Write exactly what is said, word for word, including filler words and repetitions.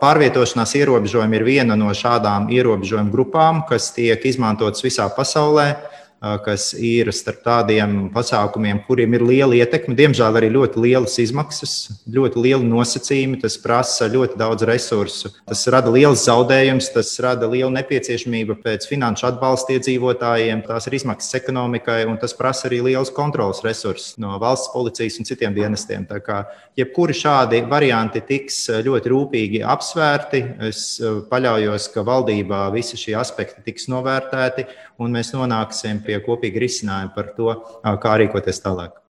Pārvietošanās ierobežojumi ir viena no šādām ierobežojumu grupām, kas tiek izmantotas visā pasaulē, kas ir starp tādiem pasākumiem, kuriem ir liela ietekme, diemžēl arī ļoti lielas izmaksas, ļoti liela nosacījumi, tas prasa ļoti daudz resursu. Tas rada liels zaudējums, tas rada lielu nepieciešamību pēc finanšu atbalsta iedzīvotājiem, tās ir izmaksas ekonomikai, un tas prasa arī liels kontrolas resursus no valsts policijas un citiem dienestiem. Tā kā jebkuri šādi varianti tiks ļoti rūpīgi apsvērti, es paļaujos, ka valdībā visi šie aspekti tiks novērtēti, un mēs nonāksim pie kopīga risinājuma par to, kā rīkoties tālāk.